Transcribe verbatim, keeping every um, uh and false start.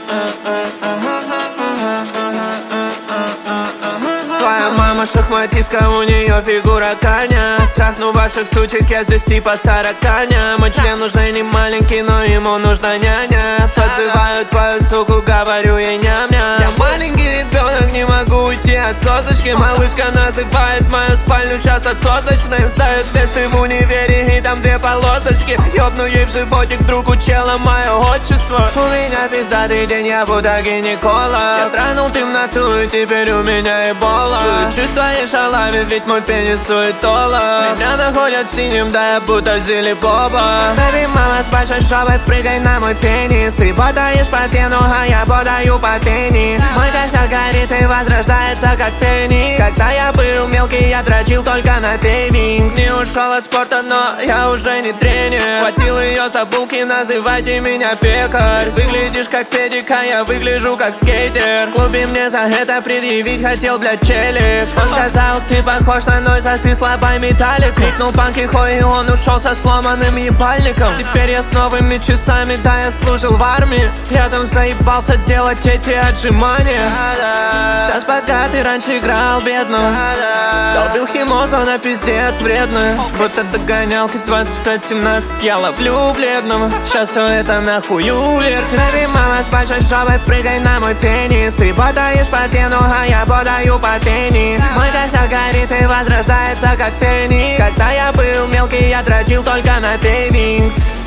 Твоя мама шахматистка, у нее фигура коня. Трахну ваших сучек, я здесь типа староканя. Мой член уже не маленький, но ему нужна няня. Подзываю твою суку, говорю ей ням-ням. Я маленький ребенок, не могу уйти от сосочки. Малышка называет мою спальню сейчас отсосочной. Ставит тесты в универе и там две полосочки. Ёбну ей в животик, друг у чела мое отчество. У меня пиздатый день, я будто гинеколог. Я тронул темноту и теперь у меня эбола. Чувствуешь шалами, ведь мой пенис суетолог. Меня находят синим, да я будто Зили Боба. Baby, мама с большой шобой, прыгай на мой пенис. Ты ботаешь по фену, а я бодаю по пени. Мой косяк горит и возрождается как феникс. Когда я был мелкий, я дрочил только на пейвингс. Не ушел от спорта, но я уже не тренер. Схватил ее за булки, называйте меня пекарь. Выглядишь как педик, а я выгляжу как скейтер. В клубе мне за это предъявить хотел, блядь, челик. Он сказал, ты похож на Нойза, ты слабый металлик. Крикнул панки хой, и он ушел со сломанным ебальником. Теперь я с новыми часами, да, я служил в армии. Я там заебался делать эти отжимания. Сейчас богатый, раньше играл бедно. Долбил химозу на пиздец вредно. Вот это гонялка с двадцать пять семнадцать, я ловлю бледного. Сейчас все это нахую вертит. Baby, мама с большой шобой, прыгай на мой пенис. Ты ботаешь по фену, а я бодаю по пени. Мой косяк горит и возрождается как феникс. Когда я был мелкий, я дрочил только на пейвингс.